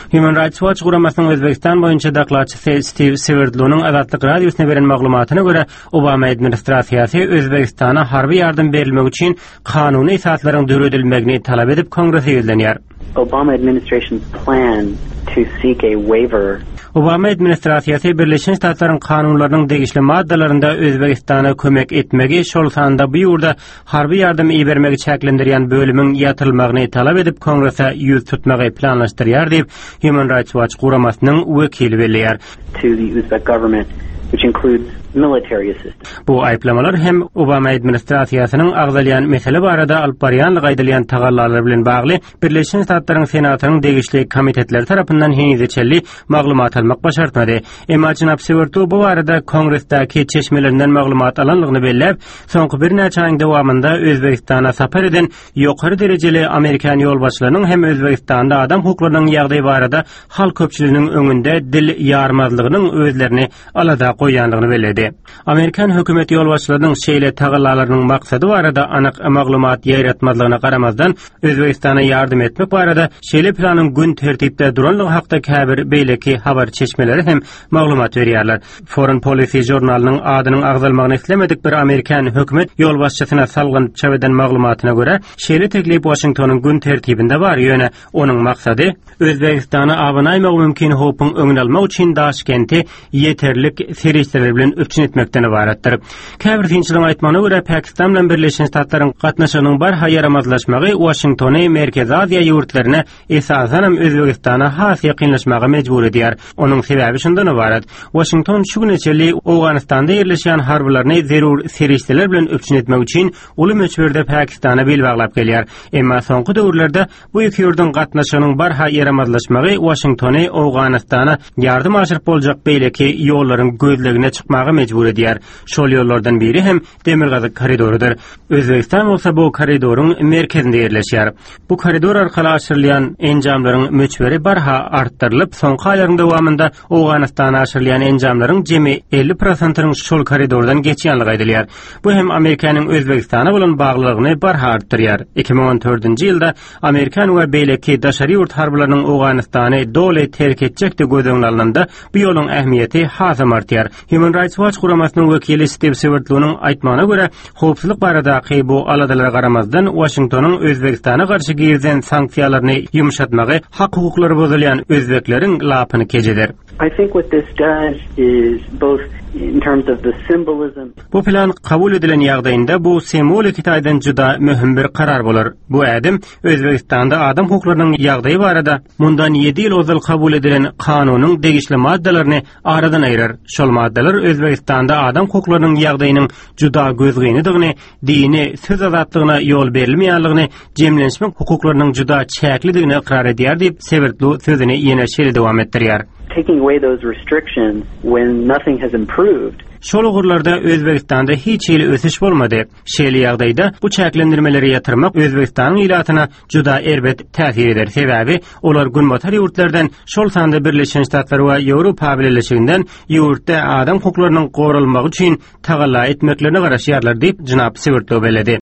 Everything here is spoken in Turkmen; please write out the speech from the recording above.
Human Rights Watch guramasının Özbekistan boyunca daklatçısı Steve Sverdlov'un Azatlyk radiosuna beren maglumatyna göre Obama administrasiyasi Özbekistana harbi yardım berilmek için kanuny esaslaryn döredilmegini talap edip Kongrese ýözlenýär. Obama administration's plan to seek a waiver. Obama administrasiyasi Birleşen Ştatlaryň kanunlarynyň degişli maddalarynda Özbekistana kömek etmegi, şol sanda bu ýurda harby ýardym bermegi çäklendirýän bölümiň ýatyrylmagyny talap edip Kongrese ýüz tutmagy planlaşdyrýar diýip Human Rights Watch guramasynyň wekili belirtýär. To the Uzbek government, which includes military assistance. Bu ayplamalar hem Obama administrasiýasynyň agdalýan mesele barada alyp barýanlyk aýdylýan tagallalary bilen bagly Birleşen Ştatlaryň Senatynyň degişli komitetleri tarapyndan henizeçelli maglumat almak başartmady. Emma Jynap Sverdlov bu barada Kongresdäki çeşmelerinden maglumat alanlygyny belläp, soňky bir näçe aýyň dowamında Özbekistana sapar eden ýokary derejeli Amerikan ýolbaşçylarynyň hem Özbekistanda adam hukuklarynyň ýagdaýy barada halk köpçüliginiň öňünde dil ýarmazlygynyň özlerini alada goýanlygyny bellädi. Amerikan hökümeti ýolbaşçylarynyň şeýle tagallalarynyň maksady barada anyk maglumat ýaratmazlygyna garamazdan Özbekistana ýardym etmek barada şeýle planyň gün tertipde duranlygy hakda käbir beýleki habar çeşmeleri hem maglumat berýärler. Foreign Policy jurnalynyň adynyň agdalmagyny islemedik bir Amerikan hökümet ýolbaşçysyna salgyn çap eden maglumatyna görä şeýle teklip Washingtonyň gün tertibinde bar ýöne onuň maksady Özbekistana abanaýmak mümkin hopyň öňüne almak üçin Daşkenti ýeterlik serişleri bilen öpçün etmekden ibaretdir. Käbir tinçligiň aýtmagyna görä Pakistan bilen Birleşen Ştatlaryň gatnaşygynyň barha ýaramazlaşmagy Washingtony Merkezi Aziýa ýurtlaryna esasen Özbekistana has ýakynlaşmaga mejbur edýär. Onuň sebäbi şundan ibaret. Washington şu güneçeli Awganistanda ýerleşýän harbylaryny zerur serişler bilen öpçün etmek üçin uly möçberde Pakistana bel baglap gelýär. Emma soňky döwürlerde bu iki ýurduň gatnaşygynyň barha ýaramazlaşmagy Washingtony Awganistana ýardym aşyryp boljak beýleki ýollaryň gözlegine çıkmaga mecbur edýär. Şol ýollardan biri hem Demirgazyk koridorudur. Özbekistan bolsa bu koridorun merkezinde ýerleşýär. Bu koridor arkaly aşyrylýan enjamlaryň möçberi barha artdyrylyp, soňky aýlaryň dowamında Awganistana aşyrylýan enjamlaryň jemi 50%-nyň şol koridordan geçýänligi aýdylýar. Bu hem Amerikanyň Özbekistana bolan baglygyny barha artdyrýar. 2014-nji ýylda Amerikan we beýleki daşary ýurt harbylarynyň Awganistany dole terk etjekdi gözleňe alynanda bu ýoluň ähmiýeti hasam artýar. Human Rights Watch guramasynyň wekili Steve Sverdlov'un aýtmagyna görä, howpsuzlyk baradaky bu aladalara garamazdan Washingtonyň Özbekistana garşy girden sanksiýalaryny ýumşatmagy hak hukuklary bozulýan özbekleriň lapyny kejeder. I think what this does is both in terms of the symbolism. Bu plan kabul edilen ýagdaýynda bu sembolik itaýdan juda möhüm bir karar bolar. Bu ädim Özbekistanda adam hukuklarynyň ýagdaýy barada mundan 7 ýyl ozal kabul edilen kanunyň degişli maddalaryny aradan aýrar. Şol maddalar Özbekistanda adam hukuklarynyň ýagdaýynyň juda gözgenidigini, dini, söz azatlygyna ýol berilmeýänligini, jemlenşmek hukuklarynyň juda çäklidigini ikrar edýär diýip Sverdlov sözüni ýene şeýle dowam etdirýär. Taking away those restrictions when nothing has improved. Şol ugurlarda Özbekistanda hiç ýyl ösüş bolmady. Şeýle ýagdaýda bu çäklendirmeleri ýatyrmak Özbekistanyň ilatyna juda erbet täsir eder. Sebäbi olar günbatar ýurtlardan şol sanda Birleşen Ştatlar we Ýewropa Birleşiginden ýurtda adam hukuklarynyň goralmagy üçin tagalla etmeklerine garaşýarlar diýip Jynap Sverdlov bellädi.